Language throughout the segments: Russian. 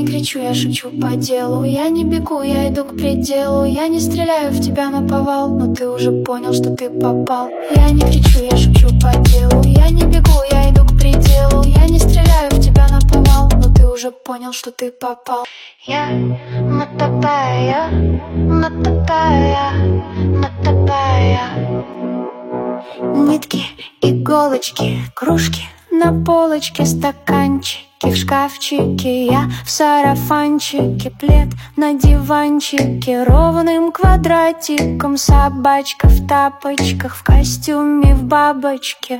не кричу, я шучу по делу. Я не бегу, я иду к пределу. Я не стреляю в тебя наповал, но ты уже понял, что ты попал. Я не кричу, я шучу по делу. Я не бегу, я иду к пределу. Я не стреляю в тебя наповал, но ты уже понял, что ты попал. Я натопая, натопая, натопая. Нитки, иголочки, кружки на полочке, стаканчики в шкафчике. Я в сарафанчике, плед на диванчике. Ровным квадратиком собачка в тапочках, в костюме, в бабочке.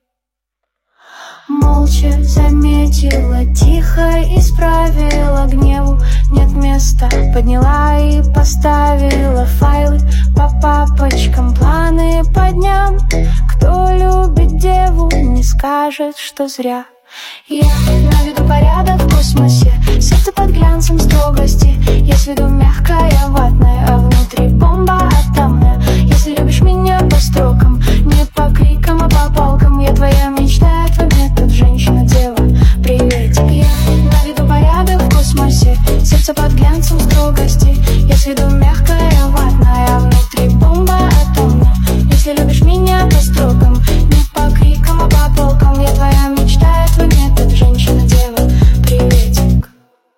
Молча заметила, тихо исправила. Гневу нет места, подняла и поставила. Файлы по папочкам, планы по дням. Кто любит деву, не скажет, что зря. Я наведу порядок в космосе, сердце под глянцем строгости. Я с виду мягкая, ватная, а внутри бомба атомная. Если любишь меня по строкам, не по крикам, а по палкам. Я твоя мечта, я твой метод, женщина-дева, приветик. Я наведу порядок в космосе, сердце под глянцем строгости. Я с виду мягкая, ватная, а внутри бомба атомная. Если любишь меня по строкам, не по крикам, а по полкам. Я твоя мечта, я твой метод, женщина-дева, приветик.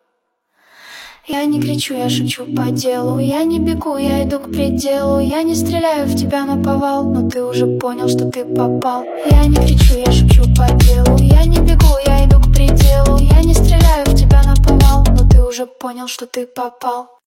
Я не кричу, я шучу по делу. Я не бегу, я иду к пределу. Я не стреляю в тебя наповал, но ты уже понял, что ты попал. Я не кричу, я шучу по делу. Я не бегу, я иду к пределу. Я не стреляю в тебя наповал, но ты уже понял, что ты попал.